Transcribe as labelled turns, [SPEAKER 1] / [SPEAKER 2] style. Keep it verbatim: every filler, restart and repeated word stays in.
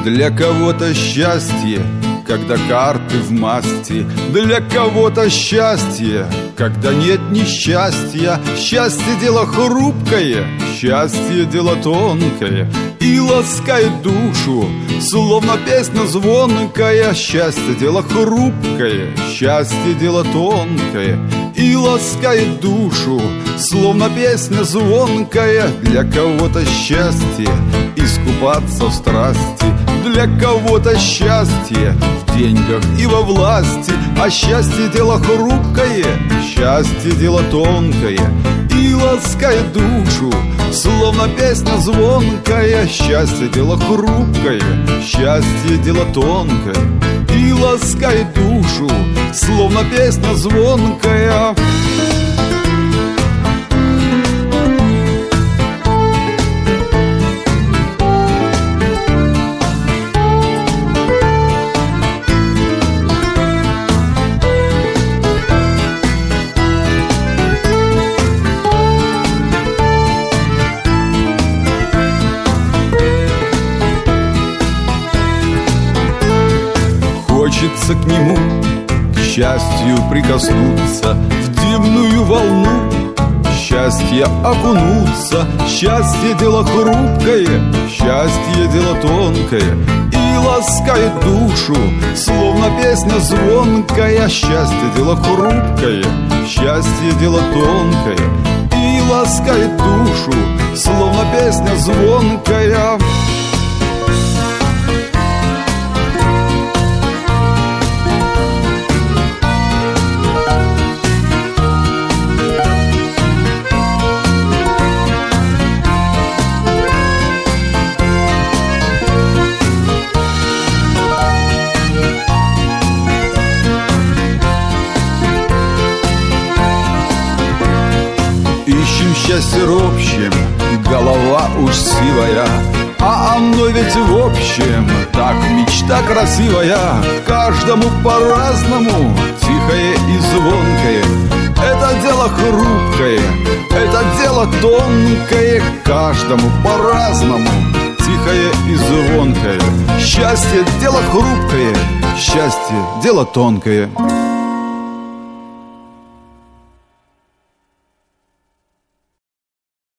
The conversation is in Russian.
[SPEAKER 1] Для кого-то счастье, когда карты в масти. Для кого-то счастье, когда нет несчастья. Счастье — дело хрупкое, счастье — дело тонкое и ласкает душу, словно песня звонкая. Счастье — дело хрупкое, счастье — дело тонкое и ласкает душу, словно песня звонкая. Для кого-то счастье — искупаться в страсти. Для кого-то счастье в деньгах и во власти. А счастье — дело хрупкое, счастье — дело тонкое и ласкает душу, словно песня звонкая. Счастье — дело хрупкое, счастье — дело тонкое и ласкает душу, словно песня звонкая. Хочется к нему, к счастью, прикоснуться, в дивную волну счастья окунуться. Счастье — дело хрупкое, счастье — дело тонкое и ласкает душу, словно песня звонкая. Счастье — дело хрупкое, счастье — дело тонкое и ласкает душу, словно песня звонкая. Ищем счастье ропщем, голова уж сивая, а оно ведь в общем так мечта красивая. Каждому по-разному, тихое и звонкое. Это дело хрупкое, это дело тонкое. Каждому по-разному, тихое и звонкое. Счастье — дело хрупкое, счастье — дело тонкое.